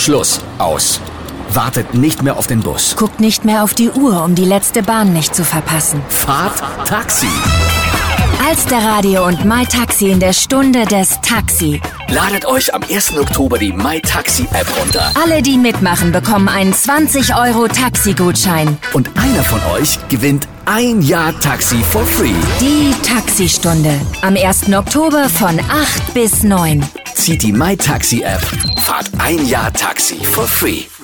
Schluss. Aus. Wartet nicht mehr auf den Bus. Guckt nicht mehr auf die Uhr, um die letzte Bahn nicht zu verpassen. Fahrt Taxi. Alster-Radio und MyTaxi in der Stunde des Taxi. Ladet euch am 1. Oktober die MyTaxi-App runter. Alle, die mitmachen, bekommen einen 20€ Taxigutschein. Und einer von euch gewinnt ein Jahr Taxi for free. Die Taxistunde. Am 1. Oktober von 8 bis 9. Zieht die MyTaxi-App. Fahrt ein Jahr Taxi for free.